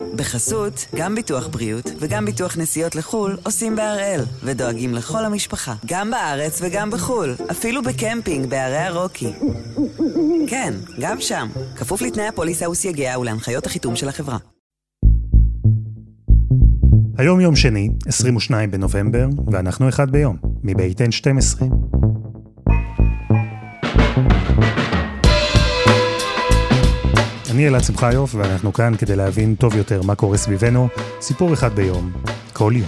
בחסות, גם ביטוח בריאות וגם ביטוח נסיעות לחול עושים בהראל, ודואגים לכל המשפחה, גם בארץ וגם בחול, אפילו בקמפינג בערי הרוקי. כן, גם שם, כפוף לתנאי הפוליסה וסייגיה ולהנחיות החיתום של החברה. היום יום שני, 22 בנובמבר, ואנחנו אחד ביום, מבית N12. אני אלעד שמחיוף, ואנחנו כאן כדי להבין טוב יותר מה קורה סביבנו, סיפור אחד ביום, כל יום.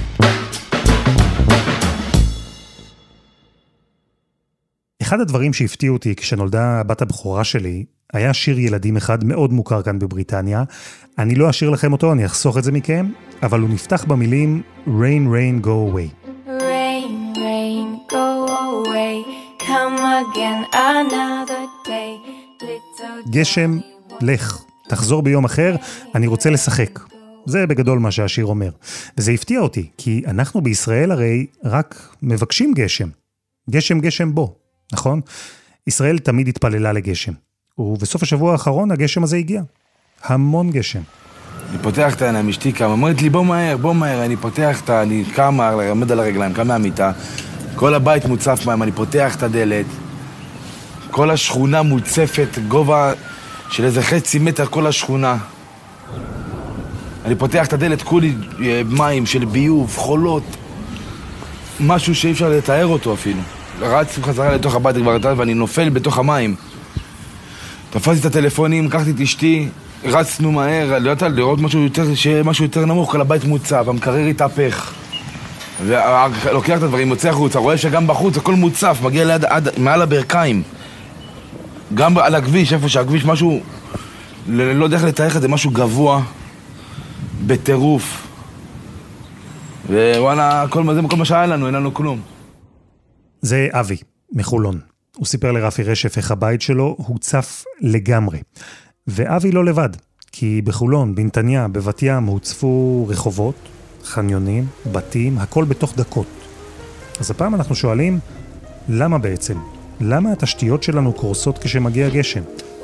אחד הדברים שהפתיעו אותי כשנולדה הבת הבכורה שלי, היה שיר ילדים אחד מאוד מוכר כאן בבריטניה. אני לא אשיר לכם אותו, אני אחסוך את זה מכם, אבל הוא נפתח במילים Rain, rain, go away. Rain, rain, go away, come again another day. גשם, לך, תחזור ביום אחר, אני רוצה לשחק. זה בגדול מה שהשיר אומר. וזה הפתיע אותי, כי אנחנו בישראל הרי רק מבקשים גשם. גשם, גשם בו, נכון? ישראל תמיד התפללה לגשם. ובסוף השבוע האחרון הגשם הזה הגיע. המון גשם. אני פותח את העיניים, אשתי קמה, אומרת לי בוא מהר, אני פותח את, אני קמה, עומד על הרגליים, קמה מהמיטה, כל הבית מוצף מים, אני פותח את הדלת, כל השכונה מוצפת, גובה של איזה חצי מטר כל השכונה. אני פותח את הדלת, כולי מים של ביוב, חולות, משהו שאי אפשר לתאר אותו אפילו. רצתי חזרה לתוך הבית כבר ואני נופל בתוך המים. תפסתי את הטלפונים, לקחתי את אשתי, רצנו מהר, לראות משהו יותר נמוך, כל הבית מוצף, המקרר התהפך. ולוקח את הדברים, יוצא החוצה, רואה שגם בחוץ הכל מוצף, מגיע מעל הברכיים. גם על הכביש, איפה שהכביש משהו, לא יודע איך לתאר את זה, משהו גבוה, בטירוף. ווואלה, כל מה שהיה לנו, אין לנו כלום. זה אבי, מחולון. הוא סיפר לרפי רשף איך הבית שלו הוצף לגמרי. ואבי לא לבד, כי בחולון, בנתניה, בבת ים, הוצפו רחובות, חניונים, בתים, הכל בתוך דקות. אז הפעם אנחנו שואלים, למה בעצם? למה התשתיות שלנו קורסות כשמגיע גשם?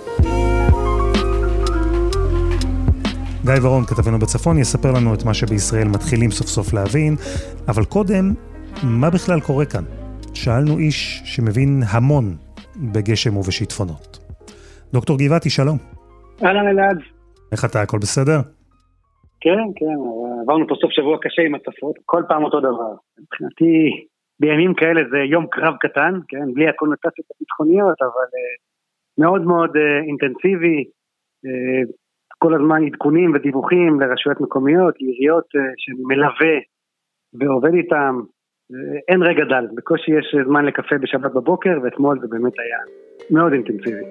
גיא ורון, כתבנו בצפון, יספר לנו את מה שבישראל מתחילים סוף סוף להבין, אבל קודם, מה בכלל קורה כאן? שאלנו איש שמבין המון בגשם ובשיטפונות. דוקטור גבעתי, שלום. אהלן אלעד. איך אתה, הכל בסדר? כן, עברנו פה סוף שבוע קשה עם הצפות, כל פעם אותו דבר. מבחינתי, בימים כאלה זה יום קרב קטן, כן, בלי הקונוטציות הביטחוניות, אבל מאוד מאוד אינטנסיבי, כל הזמן עדכונים ודיווחים לרשויות מקומיות, לעיריות שמלווה ועובד איתם, אין רגע דל, בקושי יש זמן לקפה בשבת בבוקר, ואתמול זה באמת היה מאוד אינטנסיבי.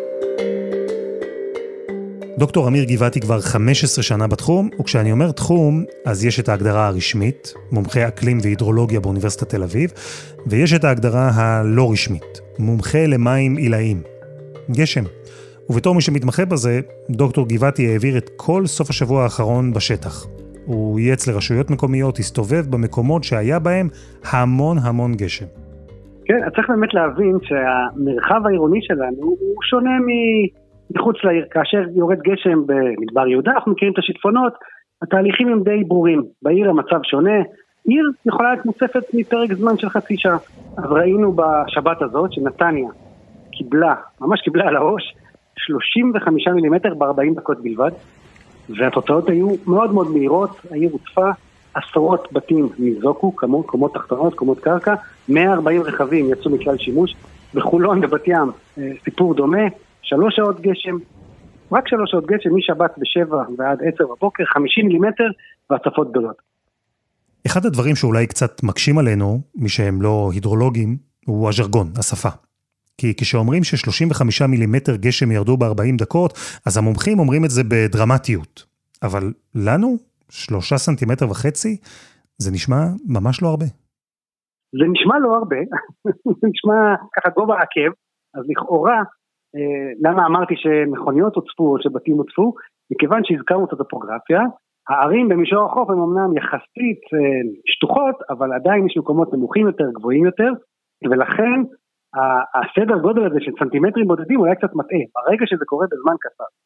דוקטור אמיר גבעתי כבר 15 שנה בתחום, וכשאני אומר תחום, אז יש את ההגדרה הרשמית, מומחה אקלים והידרולוגיה באוניברסיטת תל אביב, ויש את ההגדרה הלא רשמית, מומחה למים עילאיים, גשם. ובתור מי שמתמחה בזה, דוקטור גבעתי העביר את כל סוף השבוע האחרון בשטח. הוא ייעץ לרשויות מקומיות, הסתובב במקומות שהיה בהם המון גשם. כן, צריך באמת להבין שהמרחב העירוני שלנו הוא שונה מחוץ לעיר. כאשר יורד גשם במדבר יהודה, אנחנו מכירים את השיטפונות, התהליכים הם די ברורים. בעיר המצב שונה, עיר יכולה להיות מוצפת מפרק זמן של חצי שעה. אז ראינו בשבת הזאת שנתניה ממש קיבלה על הראש 35 מילימטר ב-40 דקות בלבד, והתוצאות היו מאוד מאוד מהירות, העיר הוצפה, עשרות בתים נזוקו, קומות תחתונות, קומות קרקע, 140 רכבים יצאו מכלל שימוש, בחולון בבת ים סיפור דומה, 3 שעות גשם, רק 3 שעות גשם, משבת ב7 ועד 10 בבוקר, 50 מילימטר והצפות גדולות. אחד הדברים שאולי קצת מקשים עלינו, מי שהם לא הידרולוגים, הוא הז'רגון, השפה. כי כשאומרים ש35 מילימטר גשם ירדו ב-40 דקות, אז המומחים אומרים את זה בדרמטיות. אבל לנו, 3.5 סנטימטר, זה נשמע ממש לא הרבה. זה נשמע לא הרבה, זה נשמע ככה גובה עקב, אז לכאורה, למה אמרתי שמכוניות הוצפו או שבתים הוצפו? מכיוון שהזכרנו את הטופוגרפיה, הערים במישור החוף הם אמנם יחסית שטוחות, אבל עדיין יש מקומות נמוכים יותר, גבוהים יותר, ולכן הסדר גודל הזה של סנטימטרים בודדים אולי קצת מטעה, ברגע שזה קורה בזמן קצר.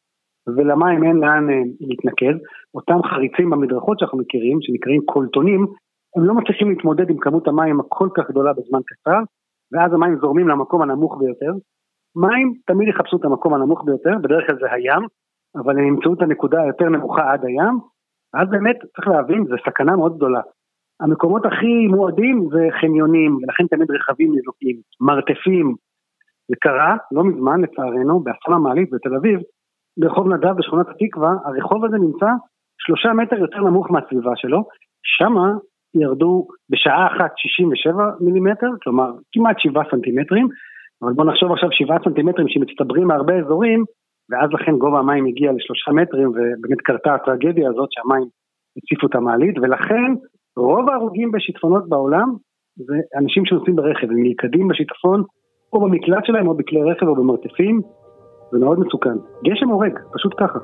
ולמים אין לאן להתנקז. אותם חריצים במדרכות שאנחנו מכירים, שנקראים קולטונים, הם לא מצליחים להתמודד עם כמות המים הכל כך גדולה בזמן קצר, ואז המים זורמים למקום הנמוך ביותר. מים תמיד יחפשו את המקום הנמוך ביותר, בדרך כלל זה הים, אבל הם ימצאו את הנקודה היותר נמוכה עד הים, אז באמת צריך להבין, זה סכנה מאוד גדולה. המקומות הכי מועדים זה חניונים, ולכן תמיד רכבים נזוקים, מרתפים. זה קרה, לא מזמן לצערנו, באסון המעלית בתל אביב, ברחוב נדב בשכונת התקווה, הרחוב הזה נמצא 3 מטר יותר נמוך מהסביבה שלו, שמה ירדו בשעה אחת 67 מילימטר, כלומר כמעט 7 סנטימטרים, אבל בואו נחשוב עכשיו 7 סנטימטרים שמצטברים מהרבה אזורים, ואז לכן גובה המים הגיע ל3 מטרים, ובאמת קרתה הטרגדיה הזאת שהמים הציפו את המעלית, ולכן רוב ההרוגים בשיטפונות בעולם, זה אנשים שנוסעים ברכב, הם נלכדים בשיטפון, או במקלט שלהם, או בכלי רכב, או במרתפים, זה מאוד מסוכן. גשם הורג, פשוט ככה.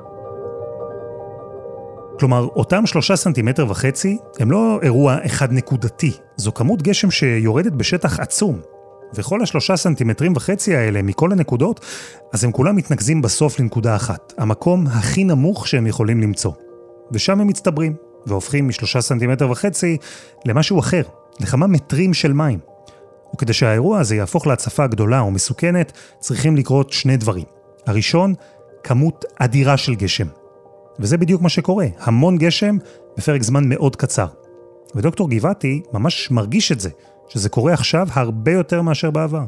כלומר, אותם 3.5 סנטימטר הם לא אירוע אחד נקודתי, זו כמות גשם שיורדת בשטח עצום. וכל 3.5 סנטימטרים האלה מכל הנקודות, אז הם כולם מתנקזים בסוף לנקודה אחת, המקום הכי נמוך שהם יכולים למצוא. ושם הם מצטברים, והופכים מ3.5 סנטימטר למשהו אחר, לכמה מטרים של מים. וכדי שהאירוע הזה יהפוך להצפה גדולה או מסוכנת, צריכים לקרות 2 דברים. הראשון, כמות אדירה של גשם. וזה בדיוק מה שקורה, המון גשם בפרק זמן מאוד קצר. ודוקטור גבעתי ממש מרגיש את זה, שזה קורה עכשיו הרבה יותר מאשר בעבר.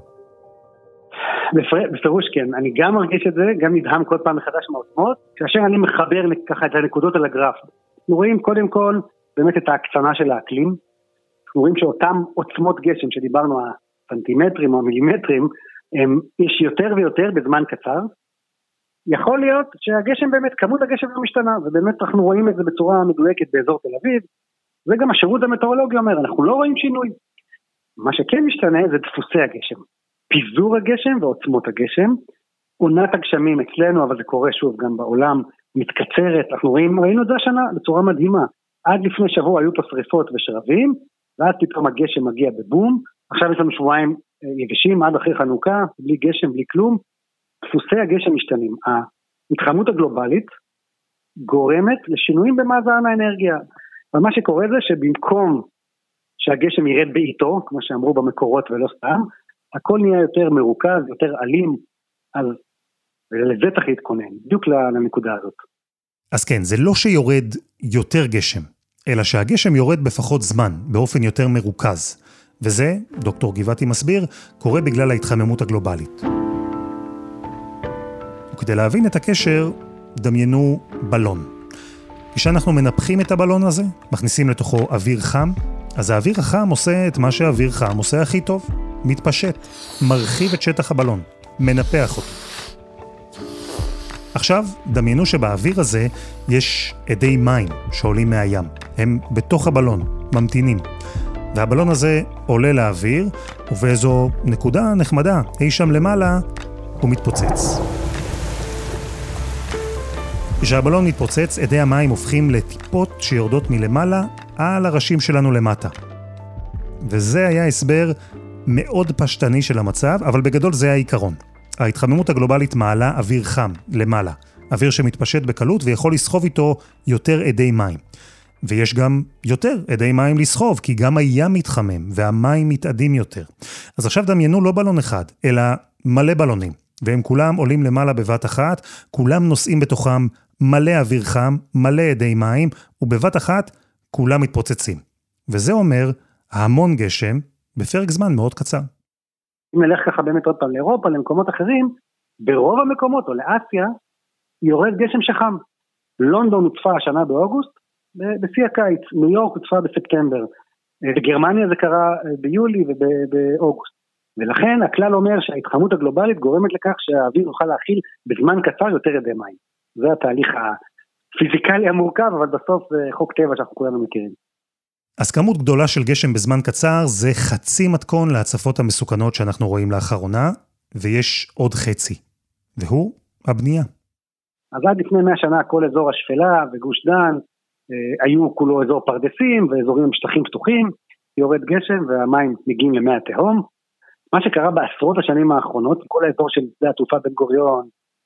בפירוש כן, אני גם מרגיש את זה, גם נדהם כל פעם מחדש מהעוצמות, כאשר אני מחבר ככה את הנקודות על הגרף. אנחנו רואים קודם כל באמת את ההקצנה של האקלים, אנחנו רואים שאותם עוצמות גשם שדיברנו, הסנטימטרים או המילימטרים, יש יותר ויותר בזמן קצר. יכול להיות שהגשם באמת, כמות הגשם לא משתנה, ובאמת אנחנו רואים את זה בצורה מדויקת באזור תל אביב, וגם השירות המטאורולוגי אומר, אנחנו לא רואים שינוי. מה שכן משתנה זה דפוסי הגשם, פיזור הגשם ועוצמות הגשם, עונת הגשמים אצלנו, אבל זה קורה שוב גם בעולם, מתקצרת, ראינו את זה השנה בצורה מדהימה, עד לפני שבוע היו פה שריפות ושרבים, ואז פתאום הגשם מגיע בבום, עכשיו יש לנו שבועיים יבשים עד אחרי חנוכה, בלי גשם, בלי כלום, דפוסי הגשם משתנים. ההתחממות הגלובלית גורמת לשינויים במאזן האנרגיה, ומה שקורה זה שבמקום שהגשם ירד בעיתו, כמו שאמרו במקורות ולא סתם, הכל נהיה יותר מרוכז, יותר אלים, אז לזה צריך להתכונן, בדיוק לנקודה הזאת. אז כן, זה לא שיורד יותר גשם, אלא שהגשם יורד בפחות זמן, באופן יותר מרוכז. וזה, דוקטור גבעתי מסביר, קורה בגלל ההתחממות הגלובלית. וכדי להבין את הקשר, דמיינו בלון. כשאנחנו מנפחים את הבלון הזה, מכניסים לתוכו אוויר חם, אז האוויר החם עושה את מה שהאוויר חם עושה הכי טוב, מתפשט, מרחיב את שטח הבלון, מנפח אותו. עכשיו, דמיינו שבאוויר הזה יש עדי מים שעולים מהים. הם בתוך הבלון, ממתינים. והבלון הזה עולה לאוויר, ובאיזו נקודה נחמדה, אי שם למעלה, הוא מתפוצץ. כשהבלון מתפוצץ, עדי המים הופכים לטיפות שיורדות מלמעלה על הראשים שלנו למטה. וזה היה הסבר מאוד פשטני של המצב, אבל בגדול זה העיקרון. ההתחממות הגלובלית מעלה אוויר חם למעלה, אוויר שמתפשט בקלות ויכול לסחוב איתו יותר עדי מים. ויש גם יותר עדי מים לסחוב, כי גם הים מתחמם והמים מתאדים יותר. אז עכשיו דמיינו לא בלון אחד, אלא מלא בלונים, והם כולם עולים למעלה בבת אחת, כולם נוסעים בתוכם מלא אוויר חם, מלא עדי מים, ובבת אחת כולם מתפוצצים. וזה אומר המון גשם בפרק זמן מאוד קצר. אם נלך ככה באמת עוד פעם לאירופה, למקומות אחרים, ברוב המקומות או לאסיה, יורד גשם שחם. לונדון הוצפה השנה באוגוסט, בשיא הקיץ, ניו יורק הוצפה בספטמבר, בגרמניה זה קרה ביולי ובאוגוסט. ולכן הכלל אומר שההתחממות הגלובלית גורמת לכך שהאוויר יוכל להכיל בזמן קצר יותר עדי מים. זה התהליך הפיזיקלי המורכב, אבל בסוף זה חוק טבע שאנחנו כולנו מכירים. אז כמות גדולה של גשם בזמן קצר זה חצי מתכון להצפות המסוכנות שאנחנו רואים לאחרונה, ויש עוד חצי, והוא הבנייה. אז עד לפני 100 שנה כל אזור השפלה וגוש דן היו כולו אזור פרדסים ואזורים עם שטחים פתוחים, יורד גשם והמים מגיעים למי התהום. מה שקרה בעשרות השנים האחרונות, כל האזור של שדה התעופה בן גוריון,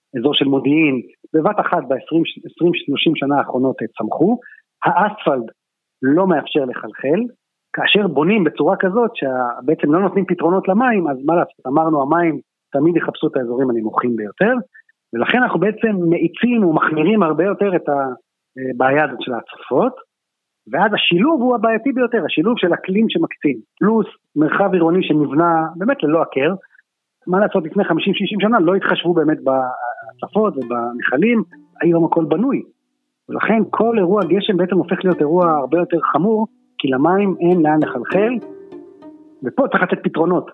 אזור של מודיעין, בבת אחת ב-20-30 שנה האחרונות צמחו, האספלט לא מאפשר לחלחל, כאשר בונים בצורה כזאת שבעצם לא נותנים פתרונות למים, אז מה לעשות, אמרנו המים תמיד יחפשו את האזורים הנמוכים ביותר, ולכן אנחנו בעצם מאיצים ומחמירים הרבה יותר את הבעיה הזאת של ההצפות, ואז השילוב הוא הבעייתי ביותר, השילוב של אקלים שמקצין, פלוס מרחב עירוני שנבנה באמת ללא הכר, מה לעשות לפני 50-60 שנה לא התחשבו באמת בהצפות ובנחלים, היום הכל בנוי, ולכן כל אירוע גשם בעצם הופך להיות אירוע הרבה יותר חמור, כי למים אין לאן לחלחל, ופה צריך לתת פתרונות.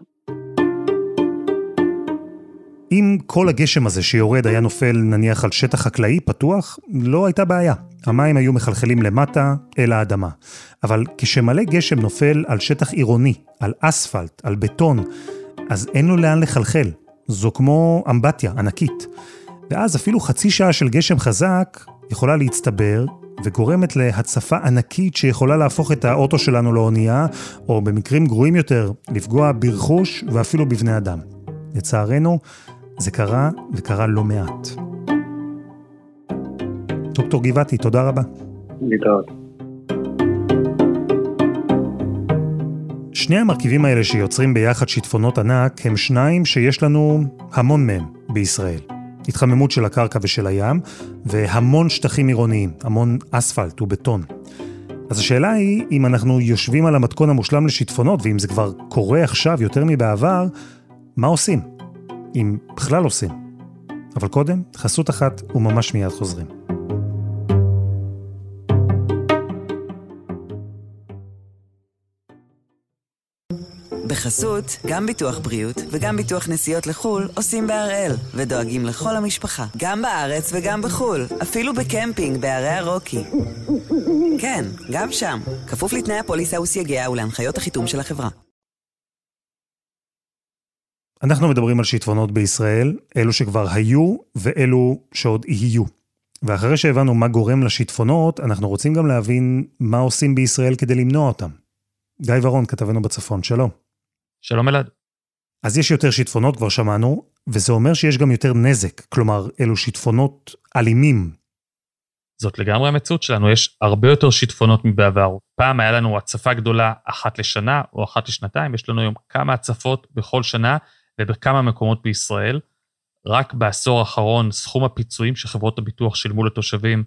אם כל הגשם הזה שיורד היה נופל נניח על שטח חקלאי פתוח, לא הייתה בעיה. המים היו מחלחלים למטה אל האדמה. אבל כשמלא גשם נופל על שטח עירוני, על אספלט, על בטון, אז אין לו לאן לחלחל. זו כמו אמבטיה ענקית. ואז אפילו חצי שעה של גשם חזק יכולה להצטבר, וגורמת להצפה ענקית שיכולה להפוך את האוטו שלנו לאונייה, או במקרים גרועים יותר, לפגוע ברכוש ואפילו בבני אדם. לצערנו, זה קרה וקרה לא מעט. דוקטור גבעתי, תודה רבה. להתראות. שני המרכיבים האלה שיוצרים ביחד שיטפונות ענק הם שניים שיש לנו המון מהם בישראל. התחממות של הקרקע ושל הים, והמון שטחים עירוניים, המון אספלט ובטון. אז השאלה היא, אם אנחנו יושבים על המתכון המושלם לשיטפונות, ואם זה כבר קורה עכשיו יותר מבעבר, מה עושים? אם בכלל עושים. אבל קודם, חסות אחת וממש מיד חוזרים. בחסות, גם ביטוח בריאות וגם ביטוח נסיעות לחול עושים בהראל, ודואגים לכל המשפחה, גם בארץ וגם בחול, אפילו בקמפינג בערי הרוקי. כן, גם שם, כפוף לתנאי הפוליסה וסייגיה ולהנחיות החיתום של החברה. אנחנו מדברים על שיטפונות בישראל, אלו שכבר היו ואלו שעוד יהיו. ואחרי שהבנו מה גורם לשיטפונות, אנחנו רוצים גם להבין מה עושים בישראל כדי למנוע אותם. גיא ורון, כתבנו בצפון, שלום. שלום אלעד. אז יש יותר שיטפונות, כבר שמענו, וזה אומר שיש גם יותר נזק, כלומר, אלו שיטפונות אלימים. זאת לגמרי המציאות שלנו, יש הרבה יותר שיטפונות מבעבר. פעם היה לנו הצפה גדולה אחת לשנה או אחת לשנתיים, יש לנו היום כמה הצפות בכל שנה ובכמה מקומות בישראל. רק בעשור האחרון סכום הפיצויים שחברות הביטוח שילמו לתושבים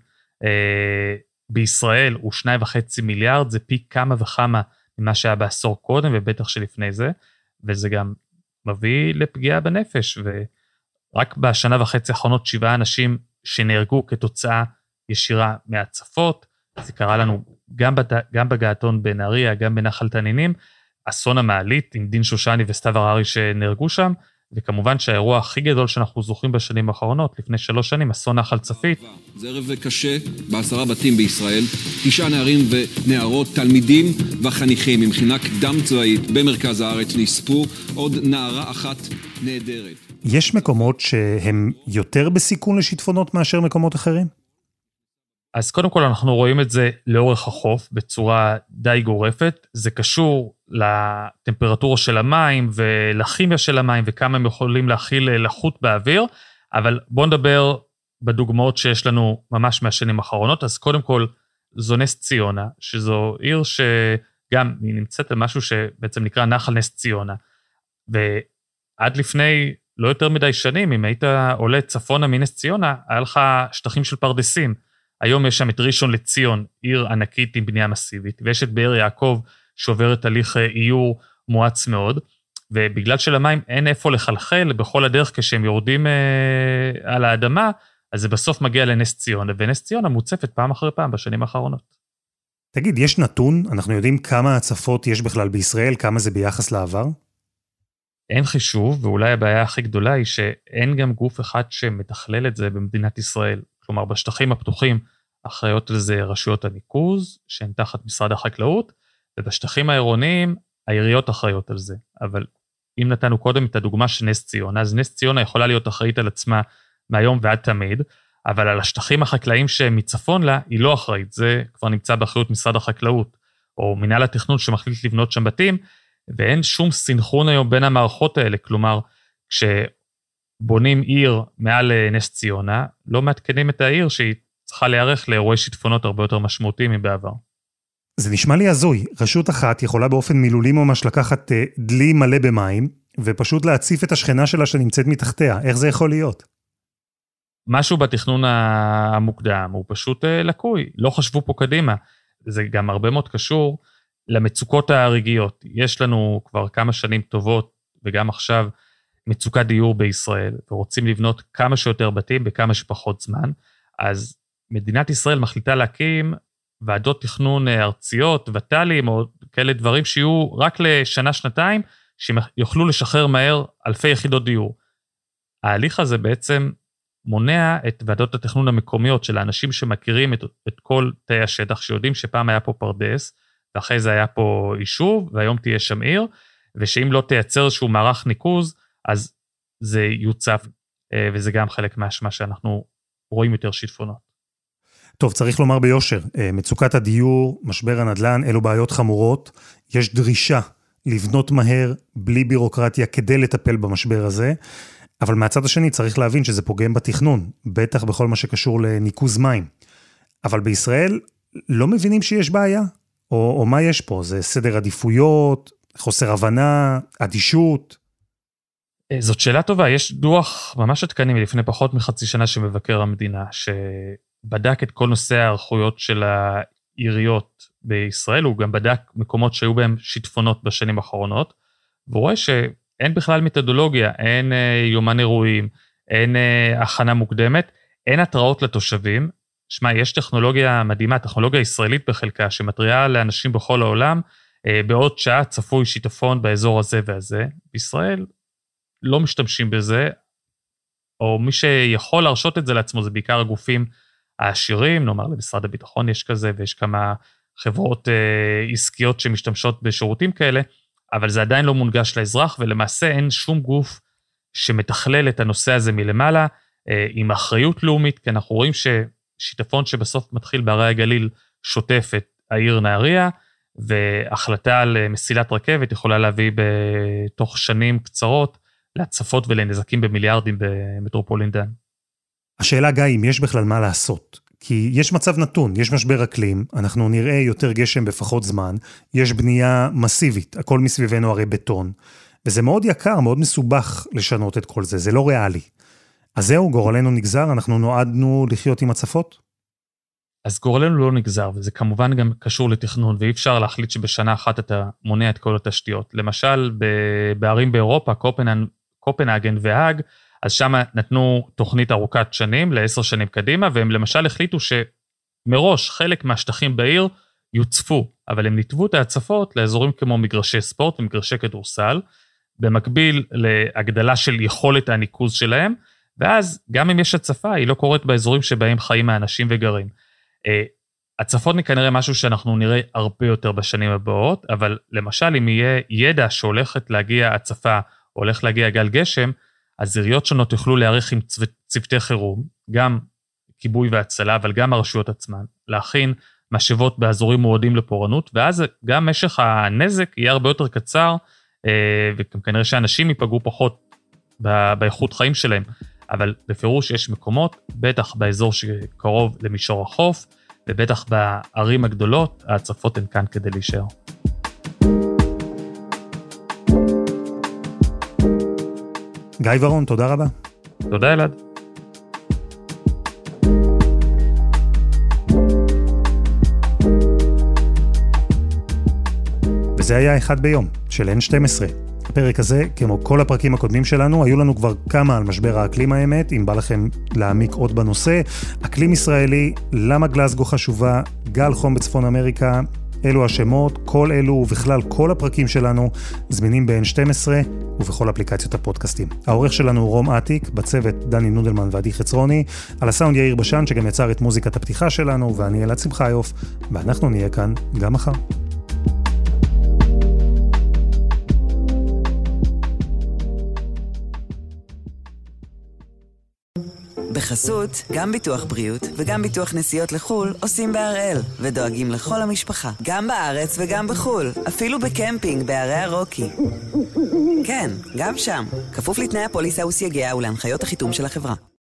בישראל הוא 2.5 מיליארד, זה פי כמה וכמה ממה שהיה בעשור קודם ובטח שלפני זה, וזה גם מביא לפגיעה בנפש, ורק בשנה וחצי האחרונות 7 אנשים שנהרגו כתוצאה ישירה מהצפות, זה קרה לנו גם בגעתון בנהריה, גם בנחל תנינים, אסון המעלית עם דין שושני וסתיו הררי שנהרגו שם, וכמובן שהאירוע הכי גדול שאנחנו זוכרים בשנים האחרונות, לפני 3 שנים, אסון נחל צפית. זה ערב קשה ב10 בתים בישראל, 9 נערים ונערות, תלמידים וחניכים ממכינה קדם צבאית במרכז הארץ נספו, עוד נערה אחת נהדרת. יש מקומות שהם יותר בסיכון לשיטפונות מאשר מקומות אחרים? אז קודם כל אנחנו רואים את זה לאורך החוף בצורה די גורפת, זה קשור לטמפרטורה של המים ולכימיה של המים וכמה הם יכולים להכיל לחות באוויר, אבל בואו נדבר בדוגמאות שיש לנו ממש מהשנים האחרונות. אז קודם כל זו נס ציונה, שזו עיר שגם היא נמצאת על משהו שבעצם נקרא נחל נס ציונה, ועד לפני לא יותר מדי שנים, אם היית עולה צפונה מנס ציונה, היה לך שטחים של פרדסים, היום יש שם את ראשון לציון, עיר ענקית עם בנייה מסיבית, ויש את באר יעקב שעוברת הליך איור מואץ מאוד, ובגלל שלמים אין איפה לחלחל בכל הדרך כשהם יורדים על האדמה, אז זה בסוף מגיע לנס ציונה, ונס ציונה מוצפת פעם אחרי פעם בשנים האחרונות. תגיד, יש נתון? אנחנו יודעים כמה הצפות יש בכלל בישראל, כמה זה ביחס לעבר? אין חישוב, ואולי הבעיה הכי גדולה היא שאין גם גוף אחד שמתכלל את זה במדינת ישראל. כלומר, בשטחים הפתוחים אחראיות לזה רשויות הניקוז, שהן תחת משרד החקלאות, ובשטחים העירוניים העיריות אחראיות על זה. אבל אם נתנו קודם את הדוגמה של נס ציונה, אז נס ציונה יכולה להיות אחראית על עצמה מהיום ועד תמיד, אבל על השטחים החקלאיים שמצפון לה, היא לא אחראית. זה כבר נמצא באחריות משרד החקלאות, או מנהל התכנון שמחליט לבנות שם בתים, ואין שום סינכרון היום בין המערכות האלה. כלומר, בונים עיר מעל נס ציונה, לא מעדכנים את העיר שהיא צריכה להיערך לאירועי שיטפונות הרבה יותר משמעותיים מבעבר. זה נשמע לי הזוי. רשות אחת יכולה באופן מילולי ממש לקחת דלי מלא במים, ופשוט להציף את השכנה שלה שנמצאת מתחתיה. איך זה יכול להיות? משהו בתכנון המוקדם הוא פשוט לקוי, לא חשבו פה קדימה. זה גם הרבה מאוד קשור למצוקות הרגעיות. יש לנו כבר כמה שנים טובות, וגם עכשיו מצוקת דיור בישראל, ורוצים לבנות כמה שיותר בתים בכמה שפחות זמן, אז מדינת ישראל מחליטה להקים ועדות תכנון ארציות, ות"לים, או כאלה דברים שיהיו רק לשנה-שנתיים, שיוכלו לשחרר מהר אלפי יחידות דיור. ההליך הזה בעצם מונע את ועדות התכנון המקומיות של האנשים שמכירים את כל תאי השטח, שיודעים שפעם היה פה פרדס, ואחרי זה היה פה יישוב, והיום תהיה שם עיר, ושאם לא תייצר איזשהו מערך ניקוז, אז זה יוצף, וזה גם חלק מהאשמה שאנחנו רואים יותר שיטפונות. טוב, צריך לומר ביושר, מצוקת הדיור, משבר הנדל"ן, אלו בעיות חמורות, יש דרישה לבנות מהר, בלי בירוקרטיה, כדי לטפל במשבר הזה, אבל מהצד השני צריך להבין שזה פוגם בתכנון, בטח בכל מה שקשור לניקוז מים. אבל בישראל לא מבינים שיש בעיה, או מה יש פה? זה סדר עדיפויות, חוסר הבנה, אדישות? זאת שאלה טובה, יש דוח ממש עדכני לפני פחות מחצי שנה שמבקר המדינה, שבדק את כל נושא הערכויות של העיריות בישראל, הוא גם בדק מקומות שהיו בהם שיטפונות בשנים האחרונות, והוא רואה שאין בכלל מתודולוגיה, אין יומן אירועים, אין הכנה מוקדמת, אין התראות לתושבים. שמע, יש טכנולוגיה מדהימה, טכנולוגיה ישראלית בחלקה, שמטריעה לאנשים בכל העולם, בעוד שעה צפוי שיטפון באזור הזה והזה. בישראל לא משתמשים בזה, או מי שיכול להרשות את זה לעצמו, זה בעיקר הגופים העשירים, נאמר למשרד הביטחון יש כזה, ויש כמה חברות עסקיות שמשתמשות בשירותים כאלה, אבל זה עדיין לא מונגש לאזרח, ולמעשה אין שום גוף שמתכלל את הנושא הזה מלמעלה, עם אחריות לאומית, כי אנחנו רואים ששיטפון שבסוף מתחיל בערי הגליל, שוטף את העיר נהריה, והחלטה על מסילת רכבת יכולה להביא בתוך שנים קצרות, להצפות ולנזקים במיליארדים במטרופולין דן. השאלה גיא, אם יש בכלל מה לעשות, כי יש מצב נתון, יש משבר אקלים, אנחנו נראה יותר גשם בפחות זמן, יש בנייה מסיבית, הכל מסביבנו הרי בטון, וזה מאוד יקר, מאוד מסובך לשנות את כל זה, זה לא ריאלי. אז זהו, גורלנו נגזר, אנחנו נועדנו לחיות עם הצפות? אז גורלנו לא נגזר, וזה כמובן גם קשור לתכנון, ואי אפשר להחליט שבשנה אחת אתה מונע את כל התשתיות. למשל, בערים באירופה, קופנהגן והאג, אז שם נתנו תוכנית ארוכת שנים, ל10 שנים קדימה, והם למשל החליטו שמראש חלק מהשטחים בעיר יוצפו, אבל הם ניתבו את ההצפות לאזורים כמו מגרשי ספורט ומגרשי כדורסל, במקביל להגדלה של יכולת הניקוז שלהם, ואז גם אם יש הצפה, היא לא קורית באזורים שבהם חיים האנשים וגרים. הצפות כנראה משהו שאנחנו נראה הרבה יותר בשנים הבאות, אבל למשל אם יהיה ידע שהולכת להגיע הצפה, או הולך להגיע גל גשם, אז עיריות שונות יוכלו להעריך עם צוותי חירום, גם כיבוי והצלה, אבל גם הרשויות עצמן, להכין משאבות באזורים מועדים לפורענות, ואז גם משך הנזק יהיה הרבה יותר קצר, וכנראה שאנשים ייפגעו פחות באיכות חיים שלהם, אבל בפירוש יש מקומות, בטח באזור שקרוב למישור החוף, ובטח בערים הגדולות, ההצפות הן כאן כדי להישאר. גיא ורון, תודה רבה. תודה אלעד. וזה היה אחד ביום, של N12. הפרק הזה, כמו כל הפרקים הקודמים שלנו, היו לנו כבר כמה על משבר האקלים האמת, אם בא לכם להעמיק עוד בנושא. אקלים ישראלי, למה גלסגו חשובה, גל חום בצפון אמריקה, אלו השמות, כל אלו ובכלל כל הפרקים שלנו זמינים ב-N12 ובכל אפליקציות הפודקאסטים. העורך שלנו הוא רום עתיק, בצוות דני נודלמן ועדי חצרוני, על הסאונד יאיר בשן שגם יצר את מוזיקת הפתיחה שלנו, ואני אלעד שמחיוף, ואנחנו נהיה כאן גם מחר. בחסות, גם ביטוח בריאות וגם ביטוח נסיעות לחול עושים בהראל, ודואגים לכל המשפחה, גם בארץ וגם בחול, אפילו בקמפינג בערי הרוקי. כן, גם שם, כפוף לתנאי הפוליסה וסייגיה ולהנחיות החיתום של החברה.